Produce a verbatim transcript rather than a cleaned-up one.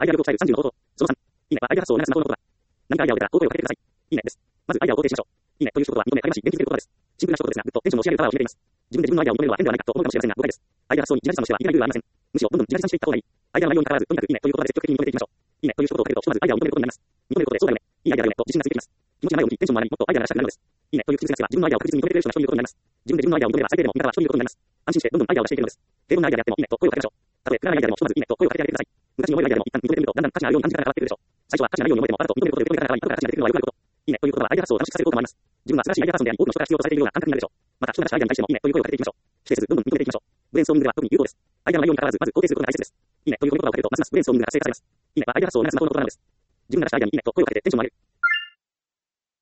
アイデア力を伝えるさんじゅうの方法。そのさん。いいねはアイデア発想を促す魔法の言葉。何かアイデアを出たら、大声をかけてください。いいねです。まずアイデアを肯定しましょう。いいねという一言は認め、励まし、元気づける言葉です。シンプルな一言ですが、ぐっとテンションを仕上げるパワーを秘めています。自分で自分のアイデアを認めるのは変ではないかと思うかもしれませんが、誤解です。アイデア発想に自画自賛をしてはいけない理由はありません。むしろどんどん自画自賛していった方がいい。アイデアの内容に関わらず、とにかくいいねという言葉で積極的に認めていきましょう。いいねという一言をかけると、ひとまずアイデアを認めることになります。認めることで、そうだよね。いいアイデアだよねと自信がついてきます。気持ちが前を向き、テンションも上がり、もっとアイデアが出したくなるのです。いいねという口癖がつけば、自分のアイデアを確実に認めてくれる人が一人いることになります。自分で自分のアイデアを認めれば、最低でも味方は一人いることになります。安心してどんどんアイデアを出していけるのです。平凡なアイデアであってもいいねと声をかけましょう。たとえくだらないアイデアでも、ひとまずいいねと声をかけてあげてください。昔に覚えるアイデアでも一旦認めてみると、だんだん価値があるように感じ方が変わってくるでしょう。最初は価値がないように思えても、あと認めることで認め方が変わり、後から価値が出てくるのはよくあること。いいねという言葉はアイデア発想を楽しくさせることもあります。自分は素晴らしいアイデアパーソンであり、多くの人から必要とされているような感覚になるでしょう。また、人が出したアイデアに対してもいいねという声をかけていきましょう。否定せず、どんどん認めていきましょう。ブレインストーミングでは特に有効です。アイデアの内容に関わらず、まず肯定することが大切です。いいねという言葉をかけると、ますますブレインストーミングが活性化されます。いいねはアイデア発想を促す魔法の言葉なのです。自分が出したアイデアにいいねと声をかけてテンションを上げる。